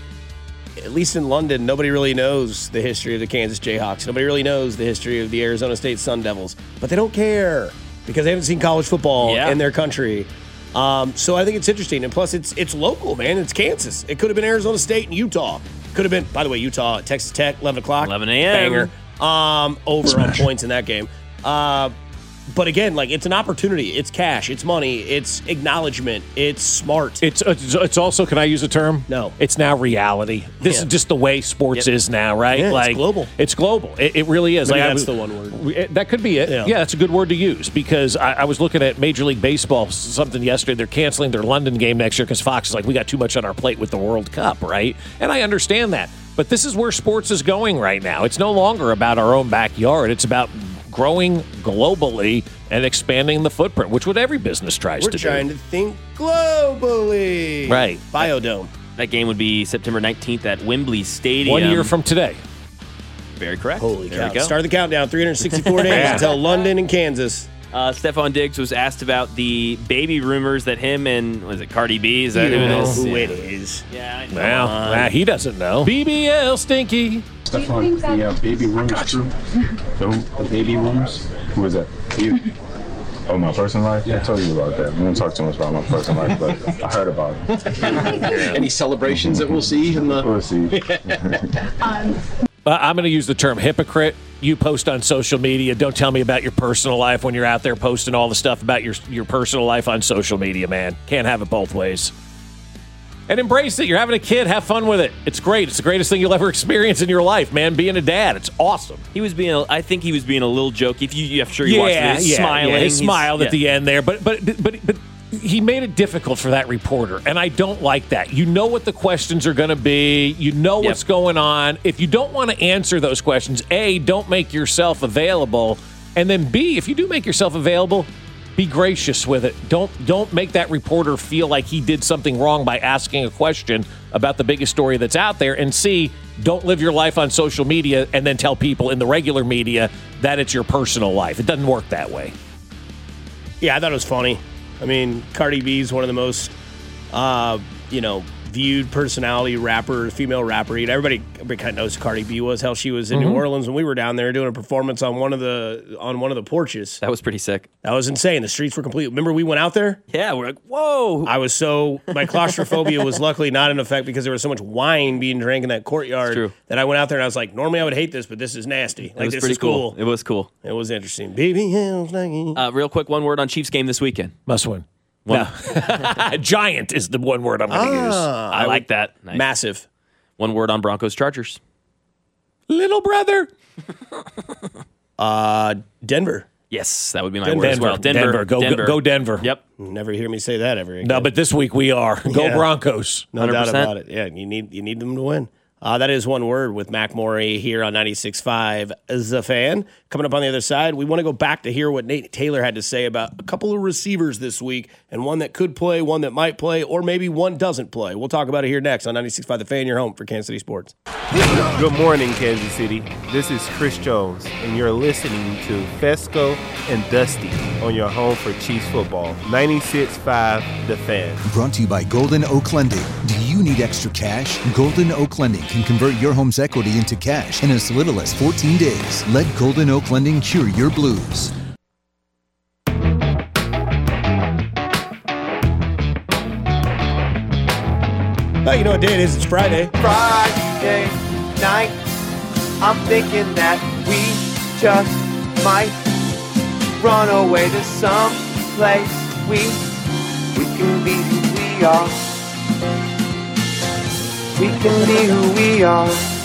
at least in London, nobody really knows the history of the Kansas Jayhawks. Nobody really knows the history of the Arizona State Sun Devils. But they don't care because they haven't seen college football Yeah. in their country. Um, so I think it's interesting. And plus, it's it's local, man. It's Kansas. It could have been Arizona State and Utah. Could have been, by the way, Utah, Texas Tech, eleven o'clock. eleven a.m. Banger. Um, over Smash. on points in that game. Uh, But again, like it's an opportunity. It's cash. It's money. It's acknowledgement. It's smart. It's, it's it's also, can I use a term? No. It's now reality. This Yeah. is just the way sports Yep. is now, right? Yeah, it's like global. It's global. It, it really is. Maybe like, I that's was- the one word. It- that could be it. Yeah. Yeah. That's a good word to use because I, I was looking at Major League Baseball something yesterday. They're canceling their London game next year because Fox is like, we got too much on our plate with the World Cup, right? And I understand that. But this is where sports is going right now. It's no longer about our own backyard. It's about growing globally and expanding the footprint, which what every business tries We're to trying do. to think globally. Right. Biodome. That game would be September nineteenth at Wembley Stadium. One year from today. Very correct. Holy there cow. we go. Start the countdown. three hundred sixty-four days Yeah. until London and Kansas. Uh, Stephon Diggs was asked about the baby rumors that him and, was it Cardi B? Is that You who it know is? who Yeah. it is. Yeah, I know. Well, nah, he doesn't know. B B L Stinky. Stephon, the uh, baby rooms crew. The, the baby rooms. Who is that? You. Oh, my personal life? Yeah. I told you about that. I won't talk too much about my personal life, but I heard about it. Any celebrations that we'll see in the? We'll see. Uh, I'm going to use the term hypocrite. You post on social media. Don't tell me about your personal life when you're out there posting all the stuff about your your personal life on social media, man. Can't have it both ways. And embrace it. You're having a kid. Have fun with it. It's great. It's the greatest thing you'll ever experience in your life, man. Being a dad. It's awesome. He was being, a, I think he was being a little jokey. If you, you I'm sure you watched yeah, it. He's yeah, smiling. yeah. He He's- smiled yeah. at the end there, but but but but he made it difficult for that reporter, and I don't like that. You know what the questions are going to be. You know what's Yep. going on. If you don't want to answer those questions, A, don't make yourself available, and then B, if you do make yourself available, be gracious with it. Don't don't make that reporter feel like he did something wrong by asking a question about the biggest story that's out there. And C, don't live your life on social media and then tell people in the regular media that it's your personal life. It doesn't work that way. Yeah, I thought it was funny. I mean, Cardi B is one of the most, uh, you know, viewed personality rapper, female rapper. You know, everybody, everybody kind of knows who Cardi B was. Hell, she was in Mhm. New Orleans when we were down there doing a performance on one of the on one of the porches. That was pretty sick. That was insane. The streets were complete. Remember we went out there? Yeah, we're like, whoa. I was so my claustrophobia was luckily not in effect because there was so much wine being drank in that courtyard true. that I went out there and I was like, normally I would hate this, but this is nasty. It Like was this pretty is cool. It was cool. It was interesting. Baby, uh, real quick, one word on Chiefs game this weekend. Must win. One. No. Giant is the one word I'm going to use. Ah, I like that. Nice. Massive. One word on Broncos Chargers. Little brother. uh, Denver. Yes, that would be my Denver. word as well. Denver. Denver. Go, Denver. go Denver. Yep. Never hear me say that ever again. No, but this week we are. Go Yeah. Broncos. No one hundred percent. doubt about it. Yeah, you need you need them to win. Uh, that is one word with Mac Morey here on ninety-six point five The Fan. Coming up on the other side, we want to go back to hear what Nate Taylor had to say about a couple of receivers this week, and one that could play, one that might play, or maybe one doesn't play. We'll talk about it here next on ninety-six point five The Fan, your home for Kansas City Sports. Good morning, Kansas City. This is Chris Jones, and you're listening to Fesco and Dusty on your home for Chiefs football. ninety-six point five The Fan. Brought to you by Golden Oak Lending. Do you need extra cash? Golden Oak Lending can convert your home's equity into cash in as little as fourteen days. Let Golden Oak Lending cure your blues. Oh, you know what day it is? It's Friday. Friday night, I'm thinking that we just might run away to some place we we can be who we are. We can be who we are.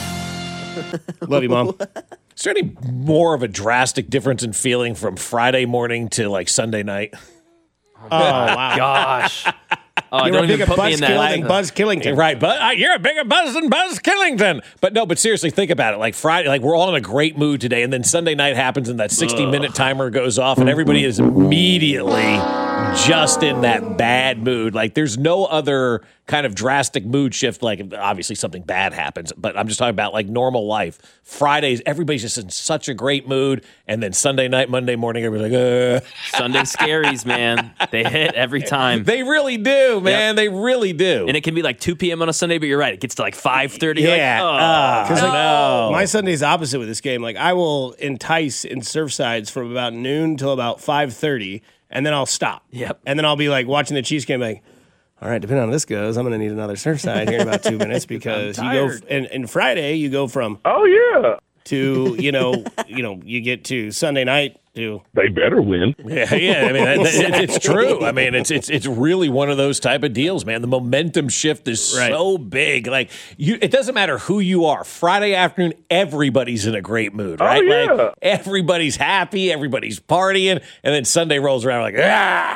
Love you, Mom. Is there any more of a drastic difference in feeling from Friday morning to like Sunday night? Oh, wow. Gosh. Oh, You're don't a even bigger put me in buzzkill that. than Buzz Killington. Right, but uh, you're a bigger buzz than Buzz Killington. But no, but seriously, think about it. Like Friday, like we're all in a great mood today, and then Sunday night happens, and that sixty-minute timer goes off, and everybody is immediately just in that bad mood. Like there's no other kind of drastic mood shift. Like obviously something bad happens, but I'm just talking about like normal life. Fridays, everybody's just in such a great mood, and then Sunday night, Monday morning, everybody's like, uh. Sunday scaries, man. They hit every time. They really do, man. Yep. They really do. And it can be like two p.m. on a Sunday, but you're right. It gets to like five thirty. Yeah. Like, oh, uh, like, no. My Sunday's opposite with this game. Like I will entice in Surfsides from about noon till about five thirty, and then I'll stop. Yep. And then I'll be like watching the Chiefs game, like, all right, depending on how this goes, I'm going to need another Surfside here in about two minutes because you go, and, and Friday you go from, oh, yeah, to, you know, you know, you get to Sunday night to. They better win. Yeah, yeah. I mean, that, that, it's true. I mean, it's it's it's really one of those type of deals, man. The momentum shift is Right. so big. Like you, it doesn't matter who you are. Friday afternoon, everybody's in a great mood, right? Oh, yeah. Like everybody's happy, everybody's partying, and then Sunday rolls around like,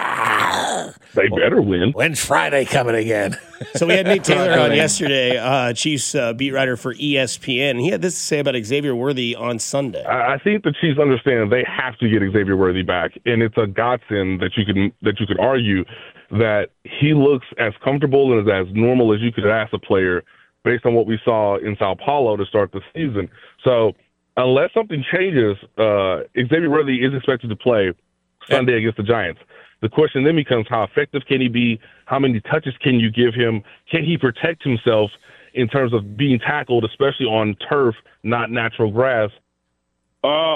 ah, They better win. when's Friday coming again? So we had Nate Taylor on yesterday, uh, Chiefs uh, beat writer for E S P N. He had this to say about Xavier Worthy on Sunday. I I think the Chiefs understand they have to get Xavier Worthy back, and it's a godsend that you can that you could argue that he looks as comfortable and as normal as you could ask a player based on what we saw in Sao Paulo to start the season. So unless something changes, uh, Xavier Worthy is expected to play Sunday against the Giants. The question then becomes how effective can he be? How many touches can you give him? Can he protect himself in terms of being tackled, especially on turf, not natural grass? Oh.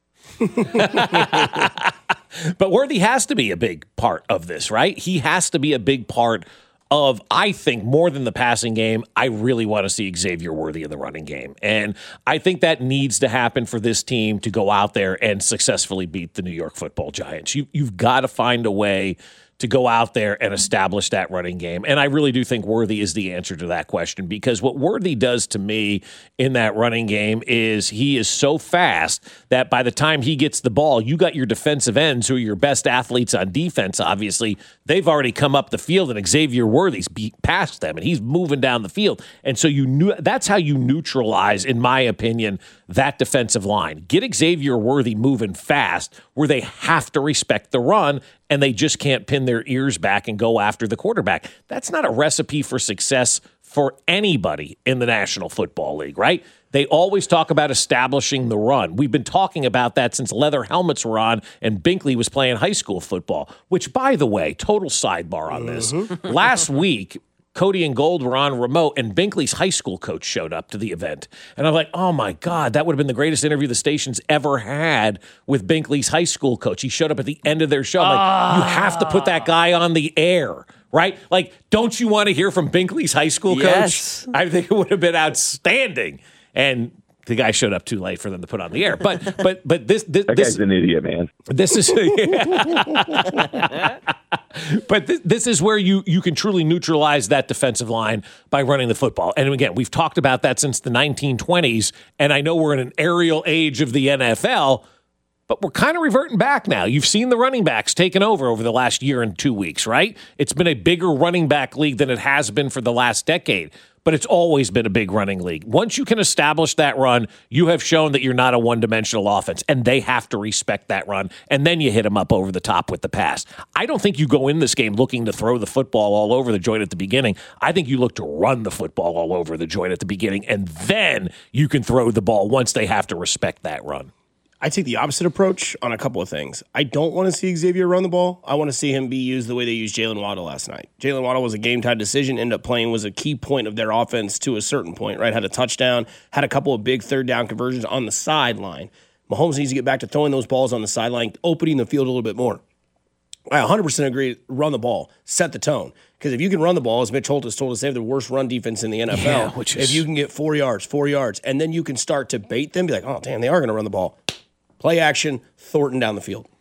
But Worthy has to be a big part of this, right? He has to be a big part of, I think, more than the passing game. I really want to see Xavier Worthy in the running game. And I think that needs to happen for this team to go out there and successfully beat the New York Football Giants. You, you've got to find a way to go out there and establish that running game. And I really do think Worthy is the answer to that question, because what Worthy does to me in that running game is he is so fast that by the time he gets the ball, you got your defensive ends who are your best athletes on defense, obviously. They've already come up the field, and Xavier Worthy's beat past them, and he's moving down the field. And so you knew that's how you neutralize, in my opinion, that defensive line. Get Xavier Worthy moving fast where they have to respect the run, and they just can't pin their ears back and go after the quarterback. That's not a recipe for success for anybody in the National Football League, right? They always talk about establishing the run. We've been talking about that since leather helmets were on and Binkley was playing high school football, which, by the way, total sidebar on this. Last week, Cody and Gold were on remote, and Binkley's high school coach showed up to the event. And I'm like, oh, my God, that would have been the greatest interview the station's ever had with Binkley's high school coach. He showed up at the end of their show. I'm like, ah. You have to put that guy on the air, right? Like, don't you want to hear from Binkley's high school coach? Yes. I think it would have been outstanding. And the guy showed up too late for them to put on the air. But but but this this, that this guy's an idiot, man. This is But this, this is where you you can truly neutralize that defensive line by running the football. And again, we've talked about that since the nineteen twenties, and I know we're in an aerial age of the N F L, but we're kind of reverting back now. You've seen the running backs taken over over the last year and two weeks, right? It's been a bigger running back league than it has been for the last decade. But it's always been a big running league. Once you can establish that run, you have shown that you're not a one-dimensional offense, and they have to respect that run, and then you hit them up over the top with the pass. I don't think you go in this game looking to throw the football all over the joint at the beginning. I think you look to run the football all over the joint at the beginning, and then you can throw the ball once they have to respect that run. I take the opposite approach on a couple of things. I don't want to see Xavier run the ball. I want to see him be used the way they used Jalen Waddle last night. Jalen Waddle was a game-time decision, ended up playing, was a key point of their offense to a certain point, right? Had a touchdown, had a couple of big third-down conversions on the sideline. Mahomes needs to get back to throwing those balls on the sideline, opening the field a little bit more. I one hundred percent agree, run the ball, set the tone. Because if you can run the ball, as Mitch Holthus told us, they have the worst run defense in the N F L. Yeah, which is... If you can get four yards, four yards, and then you can start to bait them, be like, oh, damn, they are going to run the ball. Play action, Thornton down the field.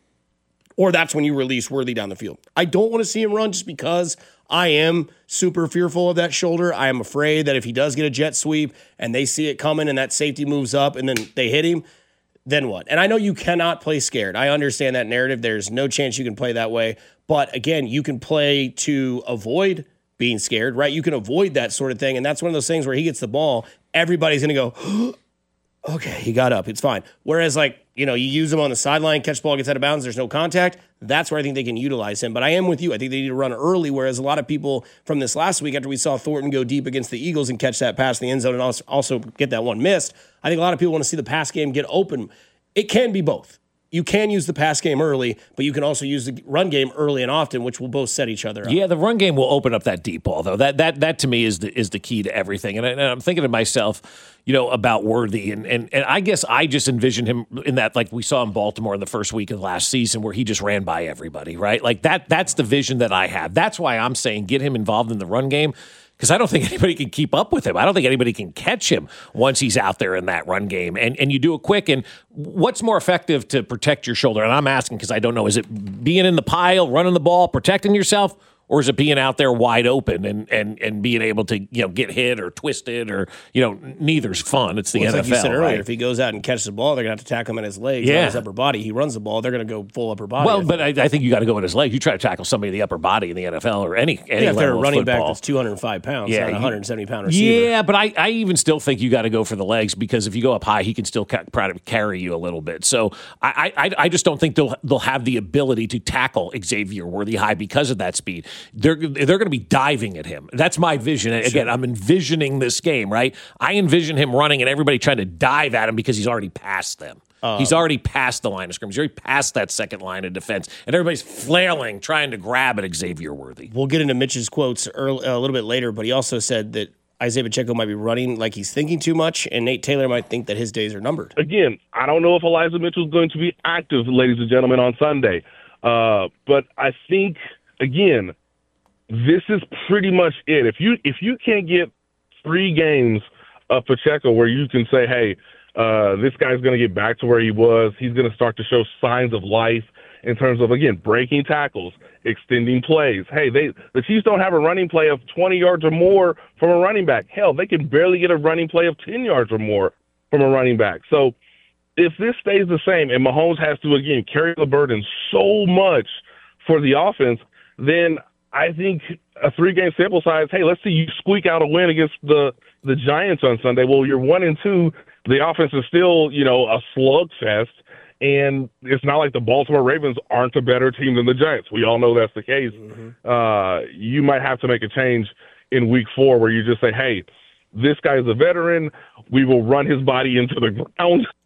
Or that's when you release Worthy down the field. I don't want to see him run just because I am super fearful of that shoulder. I am afraid that if he does get a jet sweep and they see it coming and that safety moves up and then they hit him, then what? And I know you cannot play scared. I understand that narrative. There's no chance you can play that way. But again, you can play to avoid being scared, right? You can avoid that sort of thing. And that's one of those things where he gets the ball, everybody's going to go, okay, he got up. It's fine. Whereas, like, you know, you use him on the sideline, catch the ball, gets out of bounds, there's no contact. That's where I think they can utilize him. But I am with you. I think they need to run early, whereas a lot of people from this last week, after we saw Thornton go deep against the Eagles and catch that pass in the end zone and also, also get that one missed, I think a lot of people want to see the pass game get open. It can be both. You can use the pass game early, but you can also use the run game early and often, which will both set each other up. Yeah, the run game will open up that deep ball, though. That that that to me is the is the key to everything. And, I, and I'm thinking to myself, you know, about Worthy, and and and I guess I just envision him in that, like we saw in Baltimore in the first week of last season, where he just ran by everybody, right? Like that. That's the vision that I have. That's why I'm saying get him involved in the run game. Because I don't think anybody can keep up with him. I don't think anybody can catch him once he's out there in that run game. And and you do it quick. And what's more effective to protect your shoulder? And I'm asking because I don't know. Is it being in the pile, running the ball, protecting yourself? Or is it being out there wide open and, and, and being able to, you know, get hit or twisted or, you know, neither's fun. It's the well, N F L. Like you said earlier, right? if he goes out and catches the ball, they're going to have to tackle him in his legs, yeah. not his upper body. He runs the ball, they're going to go full upper body. Well, I but I, I think you got to go in his legs. You try to tackle somebody in the upper body in the N F L or any, any yeah, if they're a level running of back football. that's two hundred five pounds, Yeah, not a you- one hundred seventy pound receiver. Yeah, but I, I even still think you got to go for the legs because if you go up high, he can still ca- try to carry you a little bit. So I, I, I just don't think they'll they'll have the ability to tackle Xavier Worthy high because of that speed. They're they're going to be diving at him. That's my vision. And again, I'm envisioning this game, right? I envision him running and everybody trying to dive at him because he's already past them. Um, he's already past the line of scrimmage. He's already past that second line of defense, and everybody's flailing, trying to grab at Xavier Worthy. We'll get into Mitch's quotes early, a little bit later, but he also said that Isaiah Pacheco might be running like he's thinking too much, and Nate Taylor might think that his days are numbered. Again, I don't know if Elijah Mitchell's going to be active, ladies and gentlemen, on Sunday. Uh, but I think, again, this is pretty much it. If you if you can't get three games of Pacheco where you can say, hey, uh, this guy's going to get back to where he was, he's going to start to show signs of life in terms of, again, breaking tackles, extending plays. Hey, they the Chiefs don't have a running play of twenty yards or more from a running back. Hell, they can barely get a running play of ten yards or more from a running back. So if this stays the same and Mahomes has to, again, carry the burden so much for the offense, then I think a three-game sample size, hey, let's see you squeak out a win against the, the Giants on Sunday. Well, you're one and two. The offense is still, you know, a slugfest. And it's not like the Baltimore Ravens aren't a better team than the Giants. We all know that's the case. Mm-hmm. Uh, you might have to make a change in week four where you just say, hey, this guy's a veteran. We will run his body into the ground.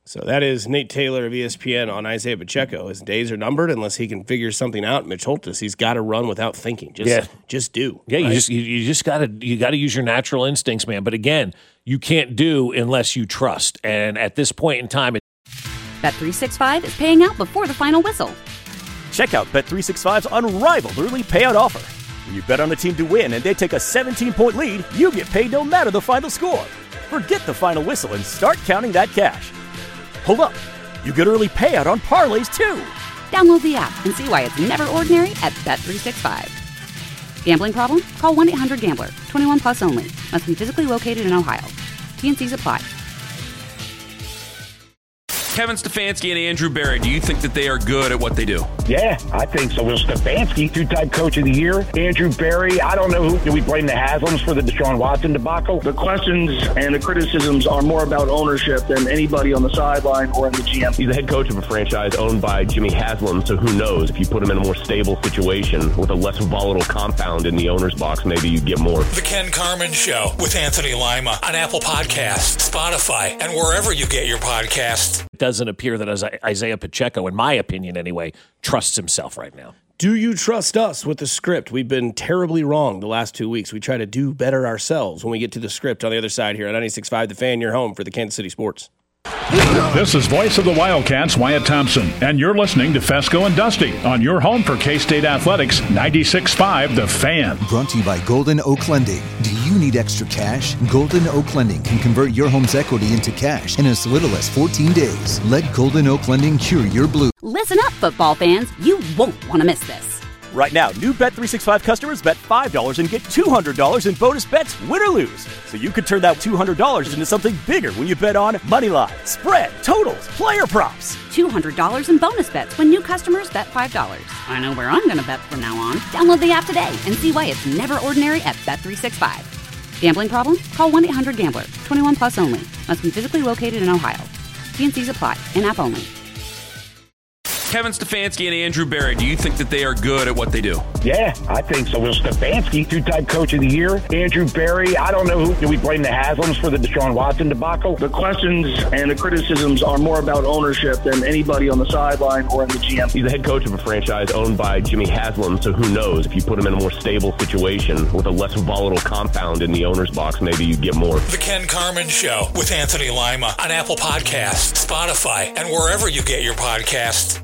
So that is Nate Taylor of E S P N on Isaiah Pacheco. His days are numbered unless he can figure something out. Mitch Holthus, he's got to run without thinking. Just, Yeah. just do. Yeah, you right? just you, you just gotta you gotta use your natural instincts, man. But again, you can't do unless you trust. And at this point in time, it- Bet three sixty-five is paying out before the final whistle. Check out Bet three sixty-five's unrivaled early payout offer. When you bet on a team to win and they take a seventeen-point lead, you get paid no matter the final score. Forget the final whistle and start counting that cash. Hold up. You get early payout on parlays, too. Download the app and see why it's never ordinary at Bet three sixty-five. Gambling problem? Call one eight hundred gambler. twenty-one plus only. Must be physically located in Ohio. T N Cs apply. Kevin Stefanski and Andrew Berry, do you think that they are good at what they do? Yeah, I think so. Will Stefanski, two-time coach of the year. Andrew Berry, I don't know who. Do we blame the Haslams for the Deshaun Watson debacle? The questions and the criticisms are more about ownership than anybody on the sideline or in the G M. He's the head coach of a franchise owned by Jimmy Haslam, so who knows? If you put him in a more stable situation with a less volatile compound in the owner's box, maybe you get more. The Ken Carman Show with Anthony Lima on Apple Podcasts, Spotify, and wherever you get your podcasts. it doesn't appear that Isaiah Pacheco, in my opinion anyway, trusts himself right now. Do you trust us with the script? We've been terribly wrong the last two weeks. We try to do better ourselves when we get to the script on the other side here at ninety-six point five The Fan, your home for the Kansas City Sports. This is voice of the Wildcats, Wyatt Thompson, and you're listening to Fesco and Dusty on your home for K-State Athletics, ninety-six point five The Fan. Brought to you by Golden Oak Lending. Do you need extra cash? Golden Oak Lending can convert your home's equity into cash in as little as fourteen days. Let Golden Oak Lending cure your blue. Listen up, football fans. You won't want to miss this. Right now, new Bet three sixty-five customers bet five dollars and get two hundred dollars in bonus bets, win or lose. So you could turn that two hundred dollars into something bigger when you bet on money line, spread, totals, player props. two hundred dollars in bonus bets when new customers bet five dollars. I know where I'm going to bet from now on. Download the app today and see why it's never ordinary at Bet three sixty-five. Gambling problem? Call one eight hundred gambler. twenty-one plus only. Must be physically located in Ohio. T N Cs apply. In-app only. Kevin Stefanski and Andrew Berry, do you think that they are good at what they do? Yeah, I think so. Will Stefanski, two-time coach of the year. Andrew Berry, I don't know who. Do we blame the Haslams for the Deshaun Watson debacle? The questions and the criticisms are more about ownership than anybody on the sideline or in the G M. He's the head coach of a franchise owned by Jimmy Haslam, so who knows? If you put him in a more stable situation with a less volatile compound in the owner's box, maybe you get more. The Ken Carman Show with Anthony Lima on Apple Podcasts, Spotify, and wherever you get your podcasts.